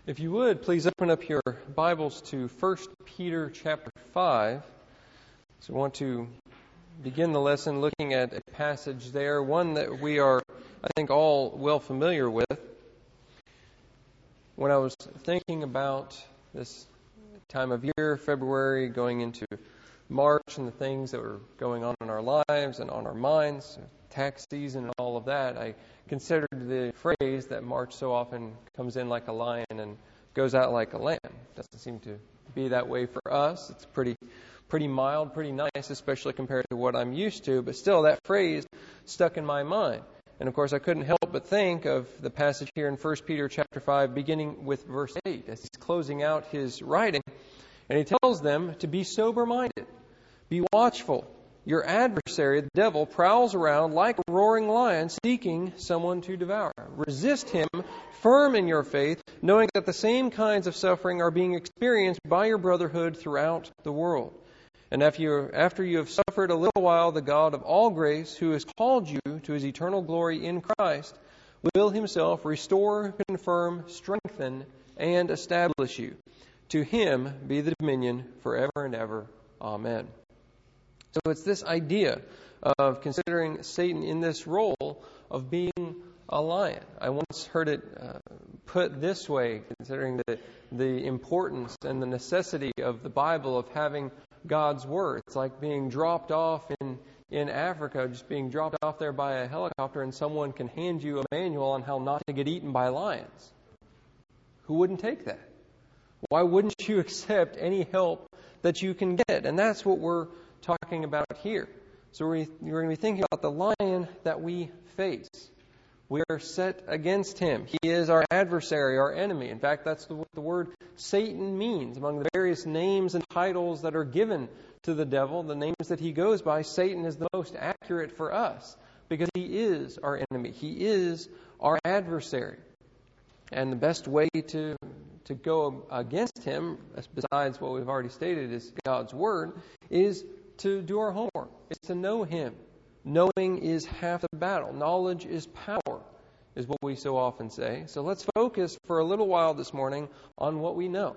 If you would, please open up your Bibles to 1 Peter chapter 5. So I want to begin the lesson looking at a passage there, one that we are, I think, all well familiar with. When I was thinking about this time of year, February, going into March, and the things that were going on in our lives and on our minds, tax season and all of that, I considered the phrase that March so often comes in like a lion and goes out like a lamb. Doesn't seem to be that way for us. It's pretty mild, pretty nice, especially compared to what I'm used to. But still, that phrase stuck in my mind. And of course, I couldn't help but think of the passage here in 1 Peter chapter 5, beginning with verse 8, as he's closing out his writing. And he tells them to be sober-minded, be watchful. Your adversary, the devil, prowls around like a roaring lion seeking someone to devour. Resist him, firm in your faith, knowing that the same kinds of suffering are being experienced by your brotherhood throughout the world. And after you have suffered a little while, the God of all grace, who has called you to his eternal glory in Christ, will himself restore, confirm, strengthen, and establish you. To him be the dominion forever and ever. Amen. So it's this idea of considering Satan in this role of being a lion. I once heard it put this way, considering the importance and the necessity of the Bible, of having God's Word. It's like being dropped off in Africa, just being dropped off there by a helicopter, and someone can hand you a manual on how not to get eaten by lions. Who wouldn't take that? Why wouldn't you accept any help that you can get? And that's what we're talking about here. So we're going to be thinking about the lion that we face. We are set against him. He is our adversary, our enemy. In fact, that's what the word Satan means. Among the various names and titles that are given to the devil, the names that he goes by, Satan is the most accurate for us because he is our enemy. He is our adversary. And the best way to go against him, besides what we've already stated is God's Word, is to do our homework. It's to know him. Knowing is half the battle. Knowledge is power, is what we so often say. So let's focus for a little while this morning on what we know.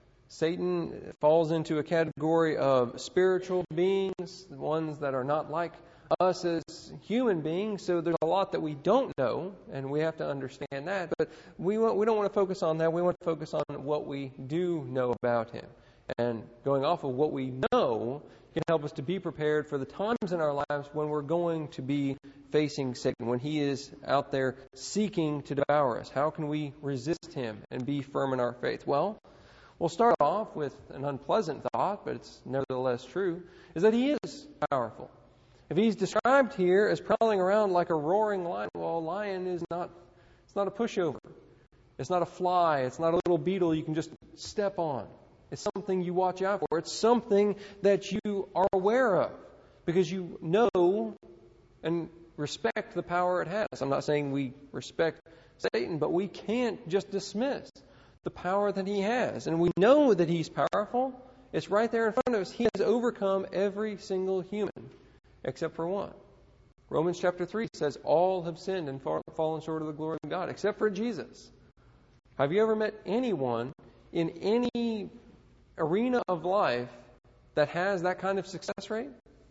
Satan falls into a category of spiritual beings, the ones that are not like us as human beings. So there's a lot that we don't know, and we have to understand that. But we don't want to focus on that. We want to focus on what we do know about him. And going off of what we know can help us to be prepared for the times in our lives when we're going to be facing Satan, when he is out there seeking to devour us. How can we resist him and be firm in our faith? Well, we'll start off with an unpleasant thought, but it's nevertheless true, is that he is powerful. If he's described here as prowling around like a roaring lion, well, a lion it's not a pushover. It's not a fly. It's not a little beetle you can just step on. It's something you watch out for. It's something that you are aware of because you know and respect the power it has. I'm not saying we respect Satan, but we can't just dismiss the power that he has. And we know that he's powerful. It's right there in front of us. He has overcome every single human except for one. Romans chapter 3 says all have sinned and fallen short of the glory of God except for Jesus. Have you ever met anyone in any arena of life that has that kind of success rate?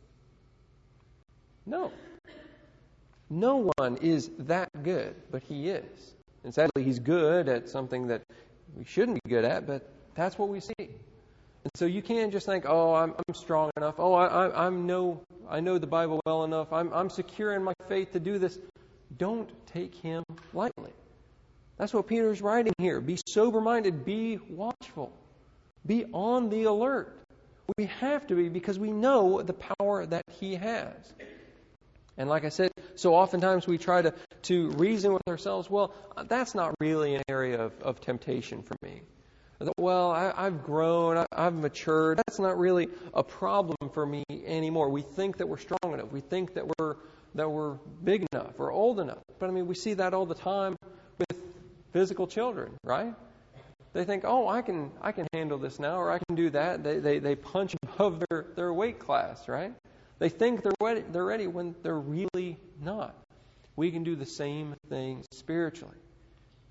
No. No one is that good, but he is. And sadly, he's good at something that we shouldn't be good at, but that's what we see. And so you can't just think, oh, I'm strong enough. Oh, I know the Bible well enough. I'm secure in my faith to do this. Don't take him lightly. That's what Peter's writing here. Be sober-minded. Be watchful. Be on the alert. We have to be because we know the power that he has. And like I said, so oftentimes we try to reason with ourselves, well, that's not really an area of temptation for me. Well, I've grown, I've matured. That's not really a problem for me anymore. We think that we're strong enough. We think that we're big enough or old enough. But I mean, we see that all the time with physical children, right? They think, oh, I can handle this now, or I can do that. They punch above their weight class, right? They think they're ready when they're really not. We can do the same thing spiritually.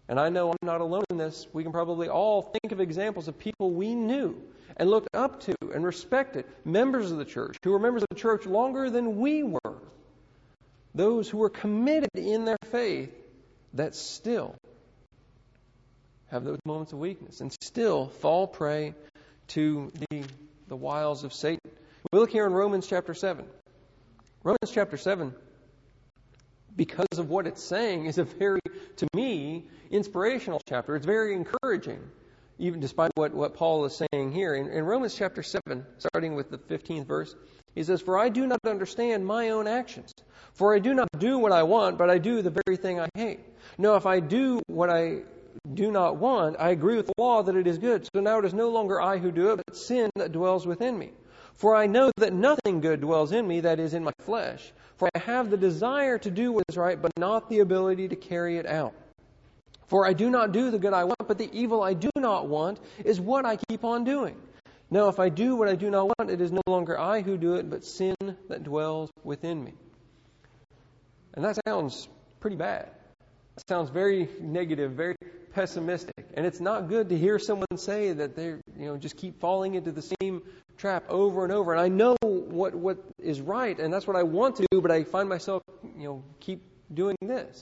And I know I'm not alone in this. We can probably all think of examples of people we knew and looked up to and respected, members of the church, who were members of the church longer than we were. Those who were committed in their faith that still have those moments of weakness and still fall prey to the wiles of Satan. We look here in Romans chapter 7. Romans chapter 7, because of what it's saying, is a very, to me, inspirational chapter. It's very encouraging, even despite what Paul is saying here. In Romans chapter 7, starting with the 15th verse, he says, "For I do not understand my own actions. For I do not do what I want, but I do the very thing I hate. No, if I do what I do not want, I agree with the law that it is good. So now it is no longer I who do it, but sin that dwells within me. For I know that nothing good dwells in me, that is, in my flesh. For I have the desire to do what is right, but not the ability to carry it out. For I do not do the good I want, but the evil I do not want is what I keep on doing. Now, if I do what I do not want, it is no longer I who do it, but sin that dwells within me." And that sounds pretty bad. It sounds very negative, very pessimistic. And it's not good to hear someone say that they just keep falling into the same trap over and over. And I know what is right, and that's what I want to do, but I find myself, keep doing this.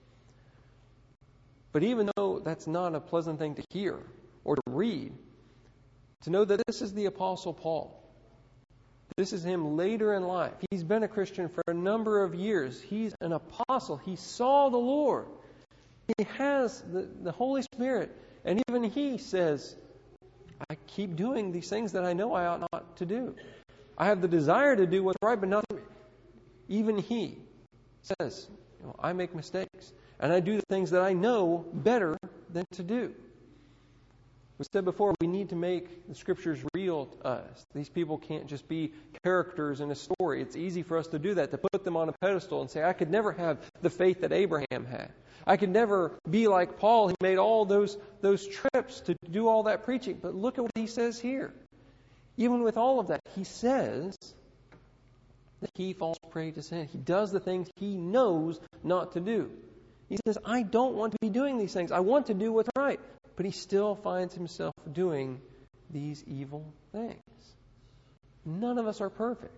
But even though that's not a pleasant thing to hear or to read, to know that this is the Apostle Paul. This is him later in life. He's been a Christian for a number of years. He's an apostle. He saw the Lord. He has the Holy Spirit. And even he says, I keep doing these things that I know I ought not to do. I have the desire to do what's right, but not. Even he says, I make mistakes. And I do the things that I know better than to do. We said before, we need to make the Scriptures real to us. These people can't just be characters in a story. It's easy for us to do that, to put them on a pedestal and say, I could never have the faith that Abraham had. I could never be like Paul. He made all those trips to do all that preaching. But look at what he says here. Even with all of that, he says that he falls prey to sin. He does the things he knows not to do. He says, I don't want to be doing these things. I want to do what's right. But he still finds himself doing these evil things. None of us are perfect.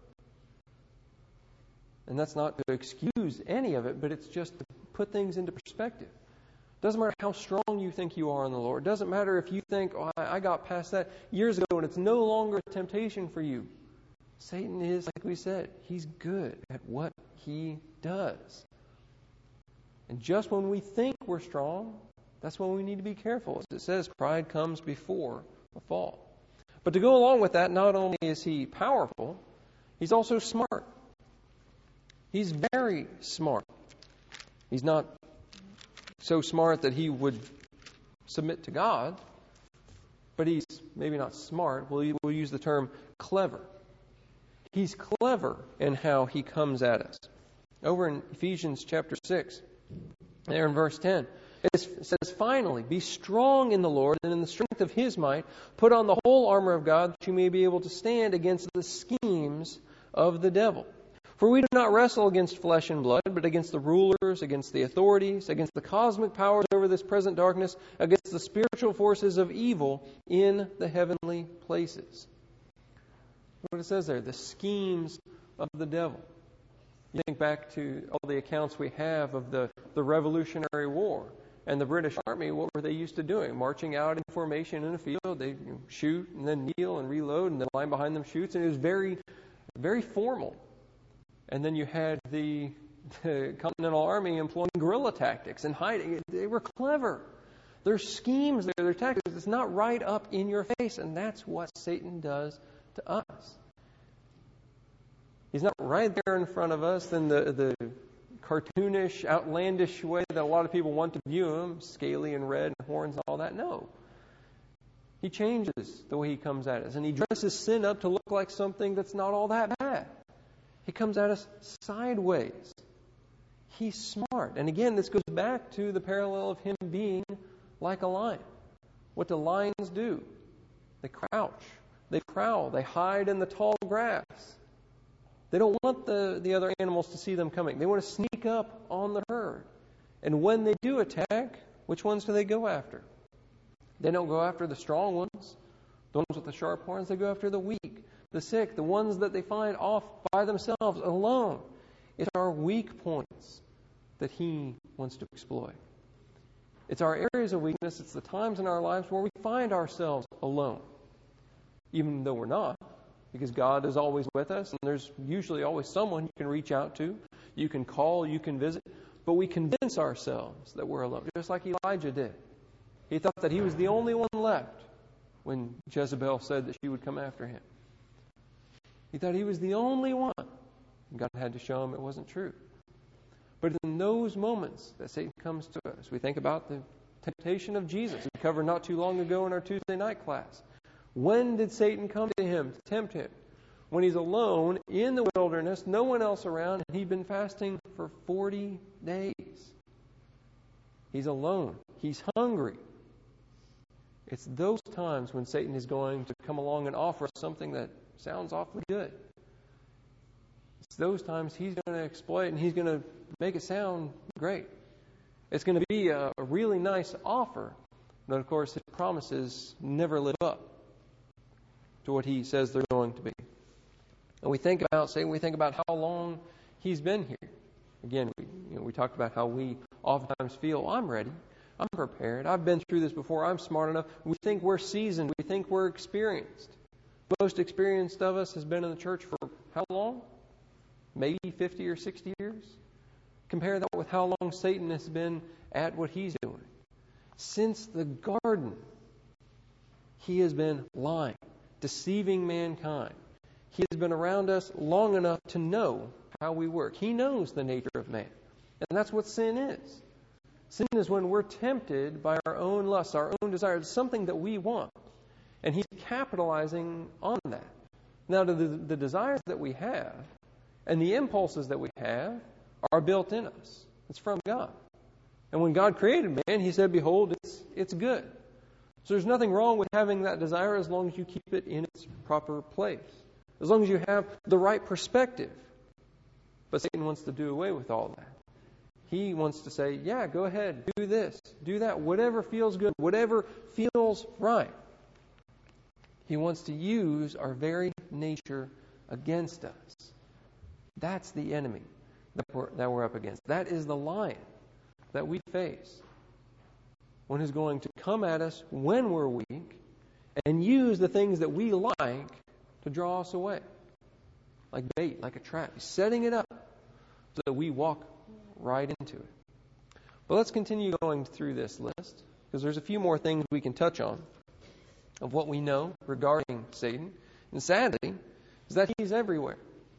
And that's not to excuse any of it, but it's just to put things into perspective. Doesn't matter how strong you think you are in the Lord. Doesn't matter if you think, I got past that years ago and it's no longer a temptation for you. Satan is, like we said, he's good at what he does. And just when we think we're strong, that's when we need to be careful. As it says, pride comes before a fall. But to go along with that, not only is he powerful, he's also smart. He's very smart. He's not so smart that he would submit to God, but he's maybe not smart. We'll use the term clever. He's clever in how he comes at us. Over in Ephesians chapter 6, there in verse 10, it says, finally, be strong in the Lord and in the strength of His might. Put on the whole armor of God that you may be able to stand against the schemes of the devil. For we do not wrestle against flesh and blood, but against the rulers, against the authorities, against the cosmic powers over this present darkness, against the spiritual forces of evil in the heavenly places. What it says there, the schemes of the devil. You think back to all the accounts we have of the Revolutionary War. And the British Army, what were they used to doing? Marching out in formation in a field, they shoot and then kneel and reload, and the line behind them shoots, and it was very, very formal. And then you had the Continental Army employing guerrilla tactics and hiding. They were clever. Their schemes, their tactics, it's not right up in your face, and that's what Satan does to us. He's not right there in front of us in the cartoonish, outlandish way that a lot of people want to view him, scaly and red and horns and all that. No. He changes the way he comes at us. And he dresses sin up to look like something that's not all that bad. He comes at us sideways. He's smart. And again, this goes back to the parallel of him being like a lion. What do lions do? They crouch. They prowl. They hide in the tall grass. They don't want the other animals to see them coming. They want to sneak up on the herd. And when they do attack, which ones do they go after? They don't go after the strong ones, the ones with the sharp horns. They go after the weak, the sick, the ones that they find off by themselves, alone. It's our weak points that he wants to exploit. It's our areas of weakness. It's the times in our lives where we find ourselves alone, even though we're not, because God is always with us, and there's usually always someone you can reach out to, you can call, you can visit, but we convince ourselves that we're alone, just like Elijah did. He thought that he was the only one left when Jezebel said that she would come after him. He thought he was the only one. God had to show him it wasn't true. But in those moments that Satan comes to us, we think about the temptation of Jesus, we covered not too long ago in our Tuesday night class. When did Satan come to him to tempt him? When he's alone in the wilderness, no one else around, and he'd been fasting for 40 days. He's alone. He's hungry. It's those times when Satan is going to come along and offer something that sounds awfully good. It's those times he's going to exploit, and he's going to make it sound great. It's going to be a really nice offer, but of course his promises never live up to what he says they're going to be. And we think about Satan, we think about how long he's been here. Again, we talked about how we oftentimes feel, I'm ready, I'm prepared, I've been through this before, I'm smart enough. We think we're seasoned, we think we're experienced. Most experienced of us has been in the church for how long? Maybe 50 or 60 years? Compare that with how long Satan has been at what he's doing. Since the garden, he has been lying, deceiving mankind. He has been around us long enough to know how we work. He knows the nature of man. And that's what sin is. Sin is when we're tempted by our own lusts, our own desires, something that we want. And he's capitalizing on that. Now, the desires that we have and the impulses that we have are built in us. It's from God. And when God created man, he said, behold, it's good. So there's nothing wrong with having that desire as long as you keep it in its proper place. As long as you have the right perspective. But Satan wants to do away with all that. He wants to say, yeah, go ahead, do this, do that, whatever feels good, whatever feels right. He wants to use our very nature against us. That's the enemy that we're up against. That is the lion that we face. One who's going to come at us when we're weak and use the things that we like to draw us away. Like bait, like a trap. He's setting it up so that we walk right into it. But let's continue going through this list, because there's a few more things we can touch on of what we know regarding Satan. And sadly, is that he's everywhere.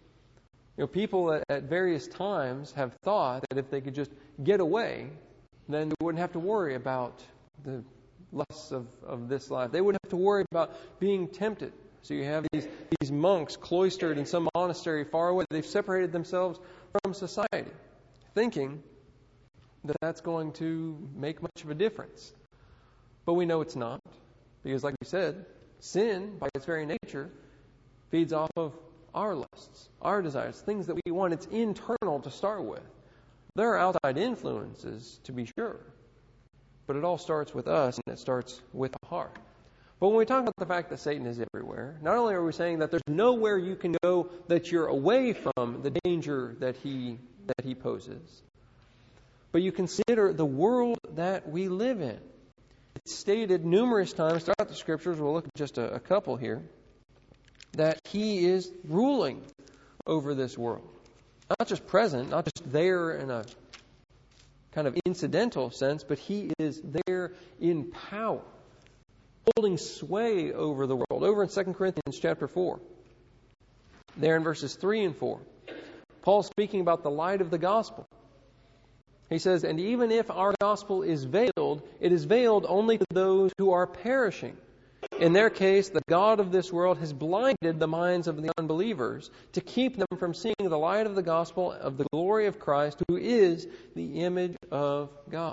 People at various times have thought that if they could just get away, then they wouldn't have to worry about the lusts of this life. They wouldn't have to worry about being tempted. So you have these monks cloistered in some monastery far away. They've separated themselves from society, thinking that that's going to make much of a difference. But we know it's not, because like we said, sin, by its very nature, feeds off of our lusts, our desires, things that we want. It's internal to start with. There are outside influences, to be sure, but it all starts with us, and it starts with the heart. But when we talk about the fact that Satan is everywhere, not only are we saying that there's nowhere you can go that you're away from the danger that he poses, but you consider the world that we live in. It's stated numerous times throughout the Scriptures, we'll look at just a couple here, that he is ruling over this world. Not just present, not just there in a kind of incidental sense, but he is there in power, holding sway over the world. Over in 2 Corinthians chapter 4, there in verses 3 and 4, Paul's speaking about the light of the gospel. He says, and even if our gospel is veiled, it is veiled only to those who are perishing. In their case, the God of this world has blinded the minds of the unbelievers to keep them from seeing the light of the gospel of the glory of Christ, who is the image of God.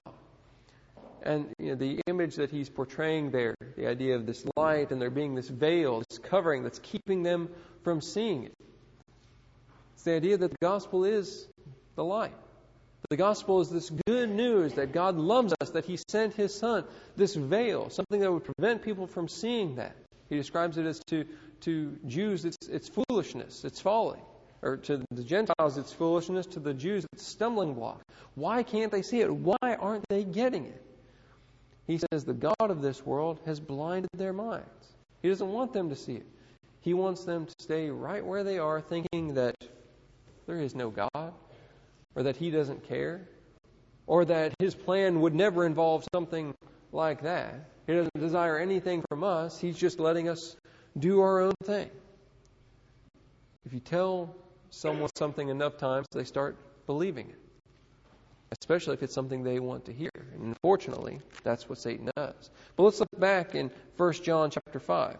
And the image that he's portraying there, the idea of this light and there being this veil, this covering that's keeping them from seeing it. It's the idea that the gospel is the light. The gospel is this good news that God loves us, that He sent His Son, this veil, something that would prevent people from seeing that. He describes it as to Jews, it's foolishness, it's folly. Or to the Gentiles, it's foolishness. To the Jews, it's stumbling block. Why can't they see it? Why aren't they getting it? He says the God of this world has blinded their minds. He doesn't want them to see it. He wants them to stay right where they are, thinking that there is no God, or that He doesn't care, or that His plan would never involve something like that. He doesn't desire anything from us. He's just letting us do our own thing. If you tell someone something enough times, they start believing it, especially if it's something they want to hear. And unfortunately, that's what Satan does. But let's look back in 1 John chapter 5.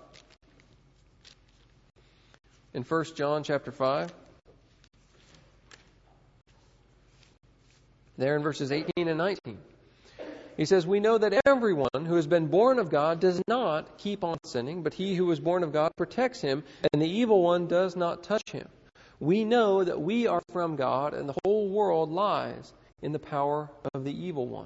In 1 John chapter 5, there in verses 18 and 19, he says, "We know that everyone who has been born of God does not keep on sinning, but he who is born of God protects him, and the evil one does not touch him. We know that we are from God, and the whole world lies in the power of the evil one."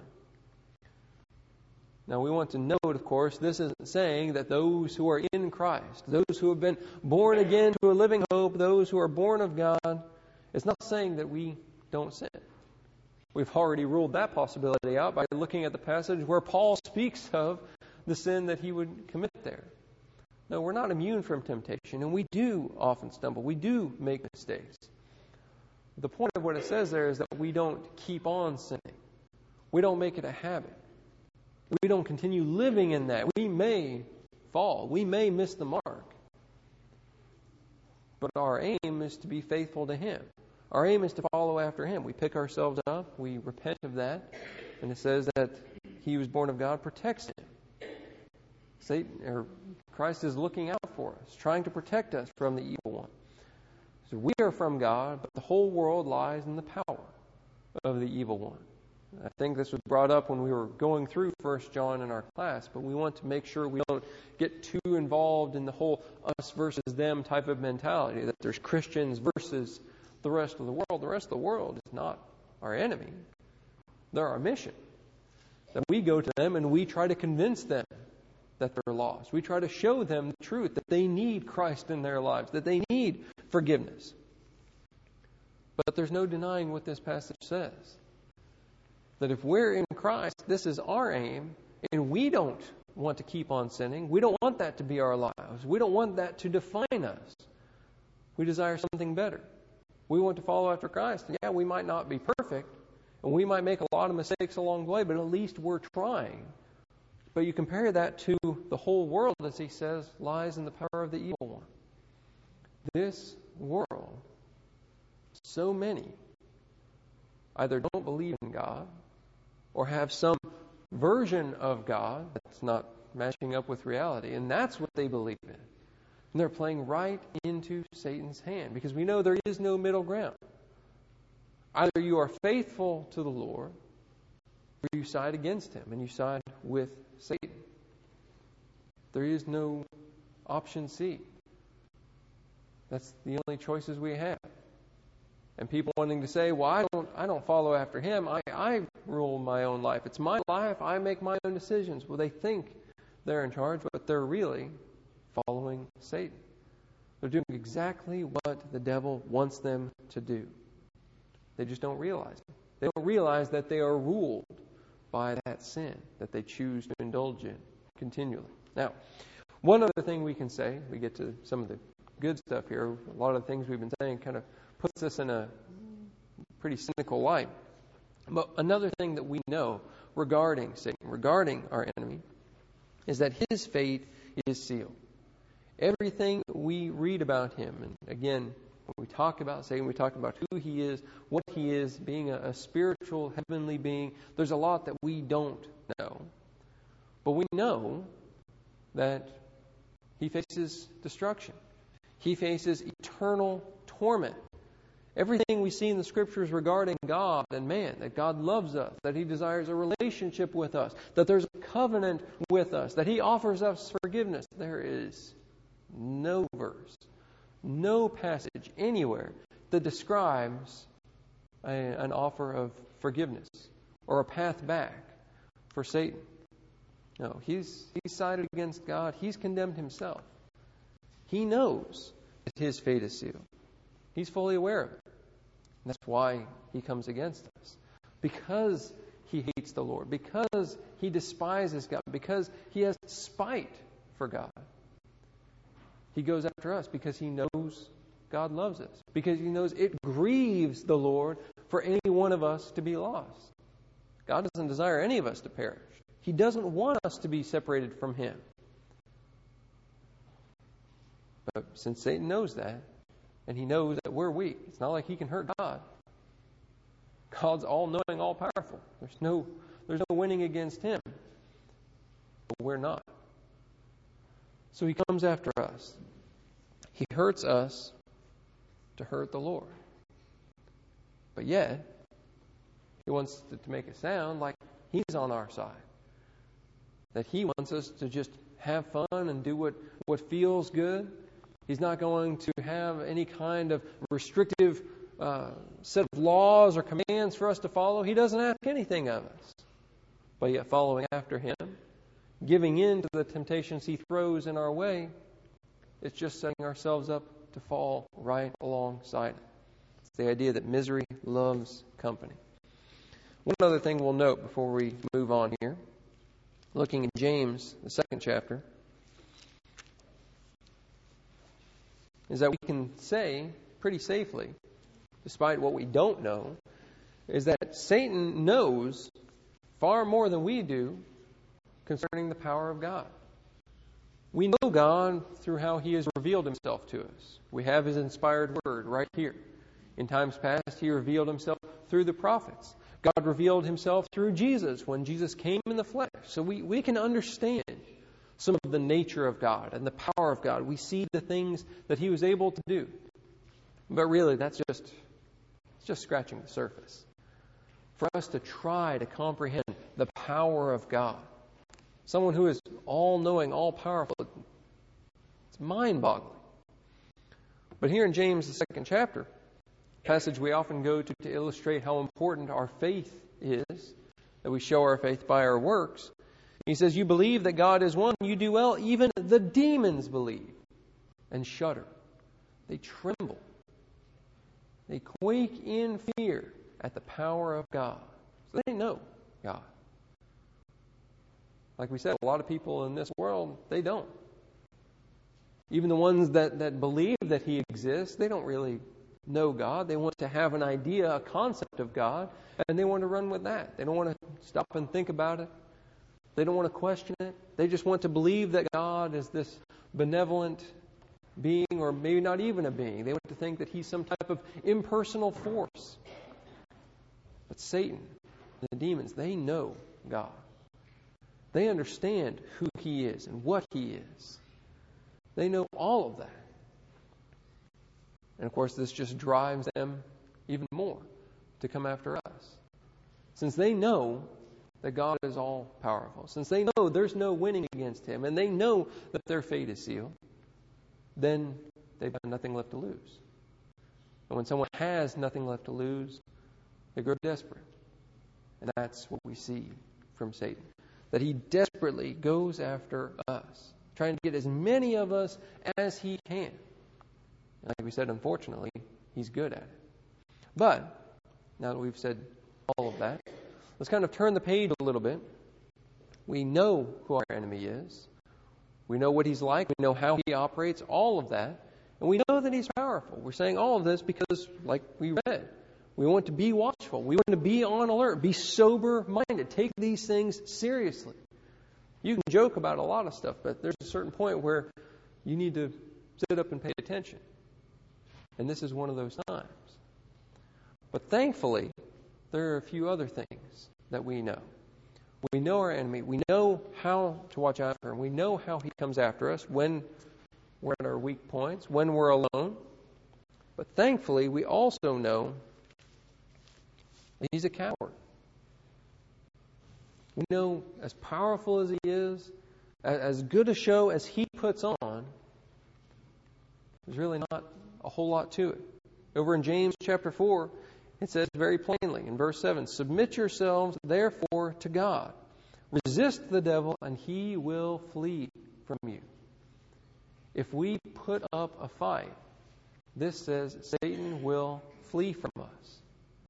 Now we want to note, of course, this isn't saying that those who are in Christ, those who have been born again to a living hope, those who are born of God, it's not saying that we don't sin. We've already ruled that possibility out by looking at the passage where Paul speaks of the sin that he would commit there. No, we're not immune from temptation, and we do often stumble. We do make mistakes. The point of what it says there is that we don't keep on sinning. We don't make it a habit. We don't continue living in that. We may fall. We may miss the mark. But our aim is to be faithful to Him. Our aim is to follow after Him. We pick ourselves up. We repent of that. And it says that He who is born of God protects him. Christ is looking out for us, trying to protect us from the evil one. So we are from God, but the whole world lies in the power of the evil one. I think this was brought up when we were going through 1 John in our class, but we want to make sure we don't get too involved in the whole us versus them type of mentality, that there's Christians versus the rest of the world. The rest of the world is not our enemy. They're our mission. That we go to them and we try to convince them that they're lost. We try to show them the truth, that they need Christ in their lives, that they need forgiveness. But there's no denying what this passage says. That if we're in Christ, this is our aim, and we don't want to keep on sinning. We don't want that to be our lives. We don't want that to define us. We desire something better. We want to follow after Christ. And yeah, we might not be perfect, and we might make a lot of mistakes along the way, but at least we're trying. But you compare that to the whole world, as he says, lies in the power of the evil one. This world, so many either don't believe in God or have some version of God that's not matching up with reality, and that's what they believe in. And they're playing right into Satan's hand, because we know there is no middle ground. Either you are faithful to the Lord, or you side against Him, and you side with Satan. There is no option C. That's the only choices we have. And people wanting to say, well, I don't follow after him. I rule my own life. It's my life. I make my own decisions. Well, they think they're in charge, but they're really following Satan. They're doing exactly what the devil wants them to do. They just don't realize it. They don't realize that they are ruled by that sin that they choose to indulge in continually. Now, one other thing we can say, we get to some of the good stuff here. A lot of the things we've been saying kind of puts us in a pretty cynical light. But another thing that we know regarding Satan, regarding our enemy, is that his fate is sealed. Everything we read about him, and again, when we talk about Satan, we talk about who he is, what he is, being a spiritual, heavenly being. There's a lot that we don't know. But we know that he faces destruction. He faces eternal torment. Everything we see in the Scriptures regarding God and man, that God loves us, that He desires a relationship with us, that there's a covenant with us, that He offers us forgiveness. There is no verse, no passage anywhere that describes an offer of forgiveness or a path back for Satan. No, he's sided against God. He's condemned himself. He knows that his fate is sealed. He's fully aware of it. And that's why he comes against us. Because he hates the Lord. Because he despises God. Because he has spite for God. He goes after us because he knows God loves us. Because he knows it grieves the Lord for any one of us to be lost. God doesn't desire any of us to perish. He doesn't want us to be separated from him. But since Satan knows that, and he knows that we're weak, it's not like he can hurt God. God's all-knowing, all-powerful. There's no winning against him. But we're not. So he comes after us. He hurts us to hurt the Lord. But yet, he wants to make it sound like he's on our side. That he wants us to just have fun and do what feels good. He's not going to have any kind of restrictive set of laws or commands for us to follow. He doesn't ask anything of us. But yet following after him, giving in to the temptations he throws in our way, it's just setting ourselves up to fall right alongside it. It's the idea that misery loves company. One other thing we'll note before we move on here, looking at James, the 2nd chapter, is that we can say pretty safely, despite what we don't know, is that Satan knows far more than we do concerning the power of God. We know God through how he has revealed himself to us. We have his inspired word right here. In times past, he revealed himself through the prophets. God revealed himself through Jesus when Jesus came in the flesh. So we can understand some of the nature of God and the power of God. We see the things that he was able to do. But really, that's just scratching the surface. For us to try to comprehend the power of God, someone who is all-knowing, all-powerful, it's mind-boggling. But here in James, the 2nd chapter, passage we often go to illustrate how important our faith is, that we show our faith by our works. He says, you believe that God is one, you do well. Even the demons believe and shudder. They tremble. They quake in fear at the power of God. So they know God. Like we said, a lot of people in this world, they don't. Even the ones that believe that he exists, they don't really know God. They want to have an idea, a concept of God, and they want to run with that. They don't want to stop and think about it. They don't want to question it. They just want to believe that God is this benevolent being, or maybe not even a being. They want to think that he's some type of impersonal force. But Satan and the demons, they know God. They understand who he is and what he is. They know all of that. And of course, this just drives them even more to come after us. Since they know that God is all powerful, since they know there's no winning against him, and they know that their fate is sealed, then they've got nothing left to lose. And when someone has nothing left to lose, they grow desperate. And that's what we see from Satan. That he desperately goes after us, trying to get as many of us as he can. Like we said, unfortunately, he's good at it. But, now that we've said all of that, let's kind of turn the page a little bit. We know who our enemy is. We know what he's like. We know how he operates, all of that. And we know that he's powerful. We're saying all of this because, like we read, we want to be watchful. We want to be on alert, be sober-minded, take these things seriously. You can joke about a lot of stuff, but there's a certain point where you need to sit up and pay attention. And this is one of those times. But thankfully, there are a few other things that we know. We know our enemy. We know how to watch out for him. We know how he comes after us when we're at our weak points, when we're alone. But thankfully, we also know that he's a coward. We know as powerful as he is, as good a show as he puts on, there's really not a whole lot to it. Over in James chapter 4, It says very plainly in verse 7, "Submit yourselves therefore to God. Resist the devil, and he will flee from you." If we put up a fight, this says Satan will flee from us.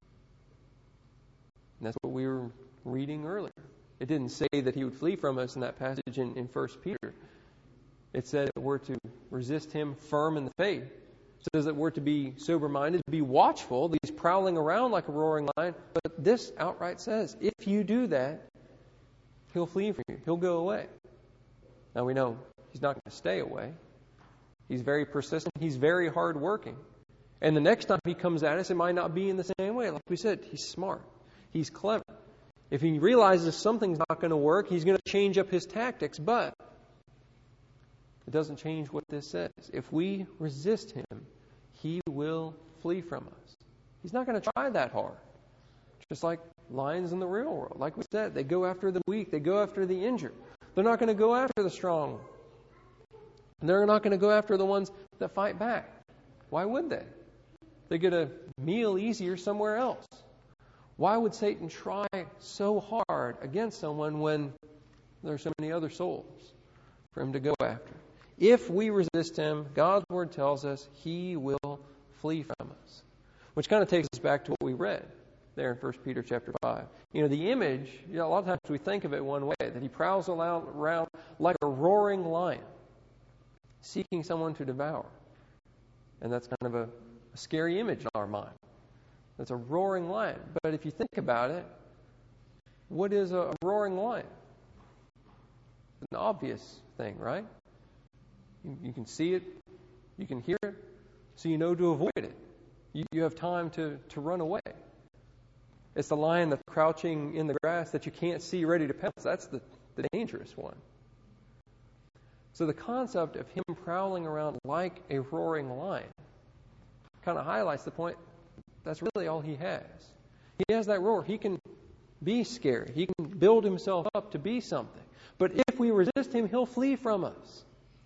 And that's what we were reading earlier. It didn't say that he would flee from us in that passage in 1 Peter. It said that we're to resist him firm in the faith. It says that we're to be sober-minded, to be watchful. He's prowling around like a roaring lion. But this outright says, if you do that, he'll flee from you. He'll go away. Now we know he's not going to stay away. He's very persistent. He's very hard-working. And the next time he comes at us, it might not be in the same way. Like we said, he's smart. He's clever. If he realizes something's not going to work, he's going to change up his tactics. But it doesn't change what this says. If we resist him, he will flee from us. He's not going to try that hard. Just like lions in the real world. Like we said, they go after the weak. They go after the injured. They're not going to go after the strong. They're not going to go after the ones that fight back. Why would they? They get a meal easier somewhere else. Why would Satan try so hard against someone when there are so many other souls for him to go after? If we resist him, God's Word tells us he will flee from us. Which kind of takes us back to what we read there in 1 Peter chapter 5. The image, a lot of times we think of it one way, that he prowls around like a roaring lion, seeking someone to devour. And that's kind of a scary image in our mind. That's a roaring lion. But if you think about it, what is a roaring lion? It's an obvious thing, right? You can see it, you can hear it, so you know to avoid it. You have time to run away. It's the lion that's crouching in the grass that you can't see ready to pounce. That's the dangerous one. So the concept of him prowling around like a roaring lion kind of highlights the point that's really all he has. He has that roar. He can be scary. He can build himself up to be something. But if we resist him, he'll flee from us.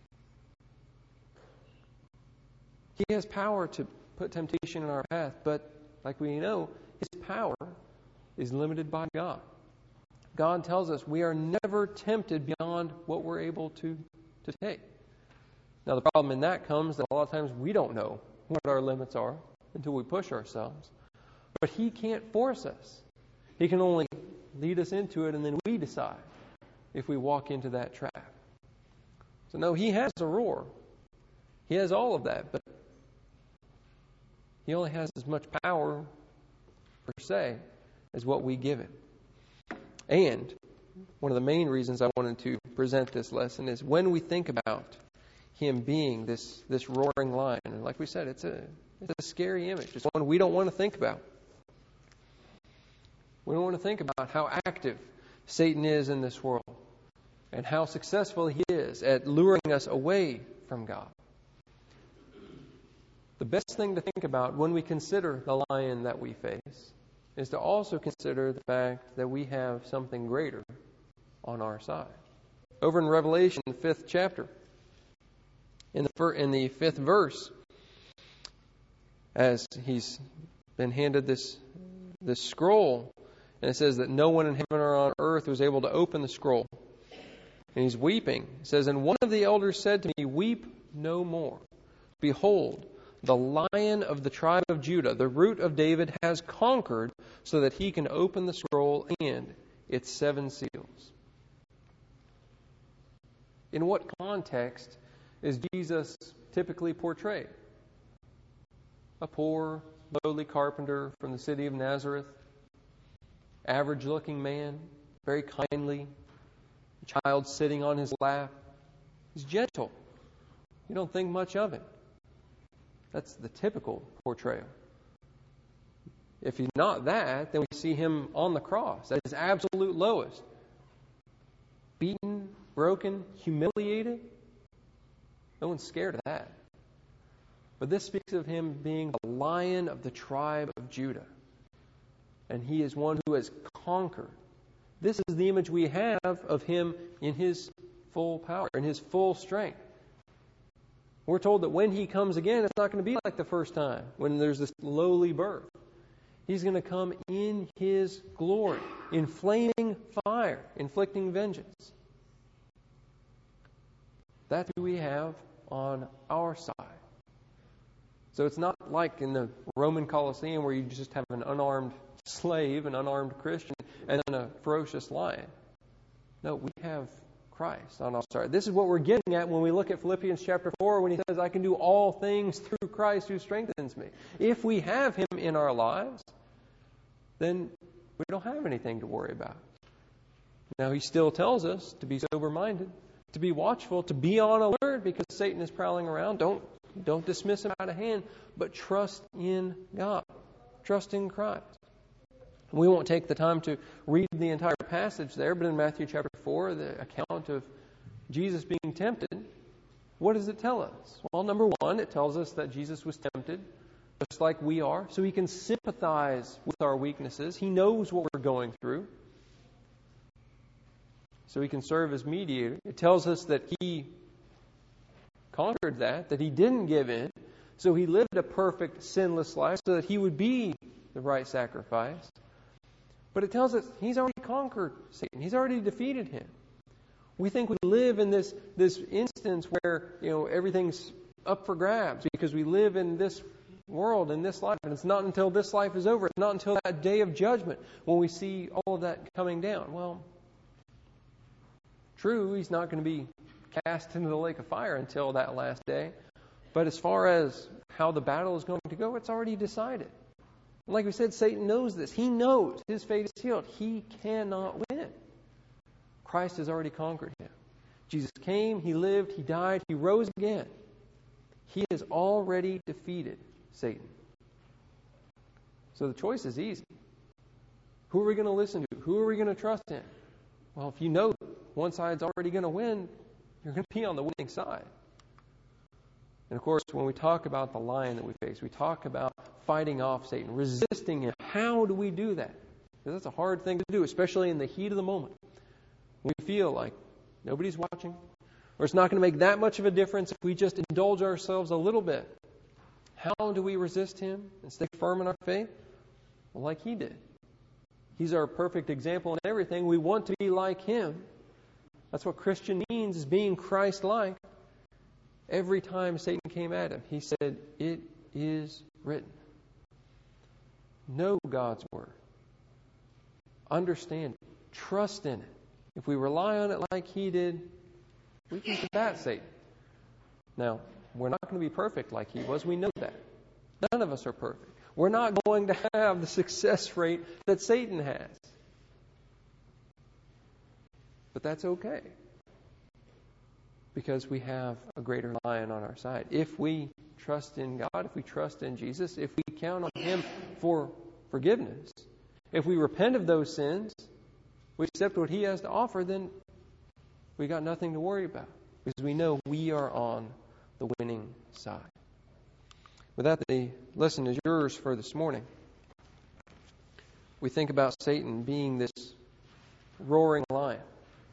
He has power to put temptation in our path, but like we know, his power is limited by God. God tells us we are never tempted beyond what we're able to take. Now the problem in that comes that a lot of times we don't know what our limits are until we push ourselves. But he can't force us. He can only lead us into it, and then we decide if we walk into that trap. So no, he has a roar. He has all of that, but he only has as much power, per se, as what we give him. And one of the main reasons I wanted to present this lesson is when we think about him being this roaring lion, and like we said, it's a scary image. It's one we don't want to think about. We don't want to think about how active Satan is in this world and how successful he is at luring us away from God. The best thing to think about when we consider the lion that we face is to also consider the fact that we have something greater on our side. Over in Revelation, the 5th chapter, in the 5th verse, as he's been handed this scroll, and it says that no one in heaven or on earth was able to open the scroll. And he's weeping. It says, "And one of the elders said to me, 'Weep no more. Behold, the Lion of the tribe of Judah, the Root of David, has conquered so that he can open the scroll and its 7 seals.'" In what context is Jesus typically portrayed? A poor, lowly carpenter from the city of Nazareth, average-looking man, very kindly, a child sitting on his lap. He's gentle. You don't think much of him. That's the typical portrayal. If he's not that, then we see him on the cross at his absolute lowest. Beaten, broken, humiliated. No one's scared of that. But this speaks of him being the Lion of the tribe of Judah. And he is one who has conquered. This is the image we have of him in his full power, in his full strength. We're told that when he comes again, it's not going to be like the first time, when there's this lowly birth. He's going to come in His glory, in flaming fire, inflicting vengeance. That's who we have on our side. So it's not like in the Roman Colosseum where you just have an unarmed slave, an unarmed Christian, and then a ferocious lion. No, we have Christ on our side. This is what we're getting at when we look at Philippians chapter 4 when he says, I can do all things through Christ who strengthens me. If we have Him in our lives, then we don't have anything to worry about. Now, He still tells us to be sober-minded, to be watchful, to be on alert because Satan is prowling around. Don't dismiss him out of hand, but trust in God. Trust in Christ. We won't take the time to read the entire passage there, but in Matthew chapter 4, the account of Jesus being tempted, what does it tell us? Well, number one, it tells us that Jesus was tempted just like we are, so He can sympathize with our weaknesses. He knows what we're going through, so He can serve as mediator. It tells us that He conquered that He didn't give in, so He lived a perfect, sinless life so that He would be the right sacrifice. But it tells us He's already conquered Satan. He's already defeated him. We think we live in this instance where everything's up for grabs because we live in this world, in this life, and it's not until this life is over, it's not until that day of judgment when we see all of that coming down. Well, true, He's not going to be cast into the lake of fire until that last day. But as far as how the battle is going to go, it's already decided. And like we said, Satan knows this. He knows his fate is sealed. He cannot win. Christ has already conquered him. Jesus came, He lived, He died, He rose again. He has already defeated Satan. So the choice is easy. Who are we going to listen to? Who are we going to trust in? Well, if you know one side's already going to win, you're going to be on the winning side. And of course, when we talk about the lion that we face, we talk about fighting off Satan, resisting him. How do we do that? Because that's a hard thing to do, especially in the heat of the moment. We feel like nobody's watching, or it's not going to make that much of a difference if we just indulge ourselves a little bit. How do we resist him and stay firm in our faith? Well, like He did. He's our perfect example in everything. We want to be like Him. That's what Christian means, is being Christ-like. Every time Satan came at him, he said, it is written. Know God's Word. Understand it. Trust in it. If we rely on it like He did, we can combat Satan. Now, we're not going to be perfect like He was. We know that. None of us are perfect. We're not going to have the success rate that Satan has. But that's okay, because we have a greater lion on our side. If we trust in God, if we trust in Jesus, if we count on Him for forgiveness, if we repent of those sins, we accept what He has to offer, then we got nothing to worry about, because we know we are on the winning side. With that, the lesson is yours for this morning. We think about Satan being this roaring lion.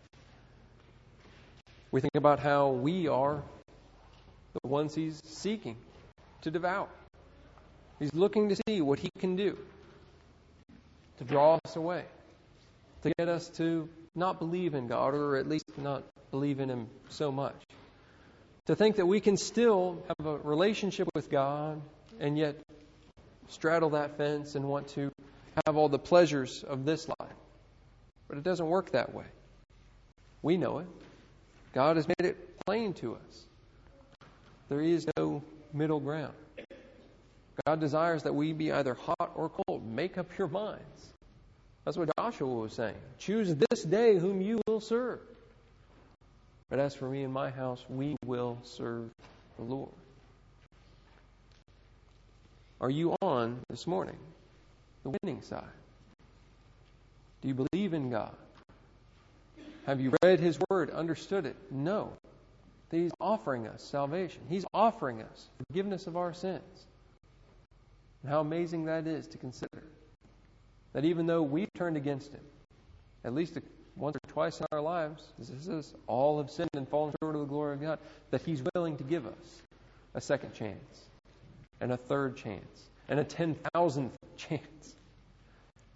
We think about how we are the ones He's seeking to devour. He's looking to see what He can do to draw us away, to get us to not believe in God, or at least not believe in Him so much. To think that we can still have a relationship with God and yet straddle that fence and want to have all the pleasures of this life. But it doesn't work that way. We know it. God has made it plain to us. There is no middle ground. God desires that we be either hot or cold. Make up your minds. That's what Joshua was saying. Choose this day whom you will serve. But as for me and my house, we will serve the Lord. Are you on this morning the winning side? Do you believe in God? Have you read His Word, understood it? No. He's offering us salvation. He's offering us forgiveness of our sins. And how amazing that is to consider. That even though we've turned against Him, at least once or twice in our lives, this is all have sinned and fallen short of the glory of God, that He's willing to give us a second chance, and a third chance, and a 10,000th chance.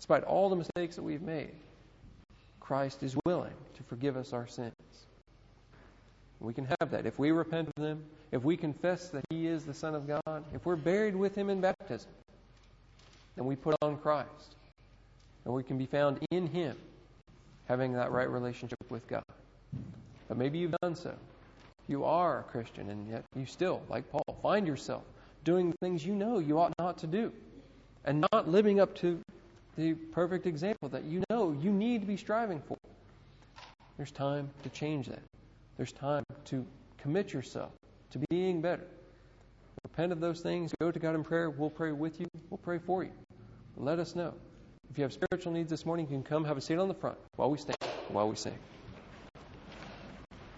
Despite all the mistakes that we've made, Christ is willing to forgive us our sins. We can have that if we repent of them, if we confess that He is the Son of God, if we're buried with Him in baptism, then we put on Christ. And we can be found in Him, having that right relationship with God. But maybe you've done so. You are a Christian, and yet you still, like Paul, find yourself doing the things you know you ought not to do, and not living up to the perfect example that you know you need to be striving for. There's time to change that. There's time to commit yourself to being better. Repent of those things. Go to God in prayer. We'll pray with you. We'll pray for you. Let us know. If you have spiritual needs this morning, you can come have a seat on the front while we stand, while we sing.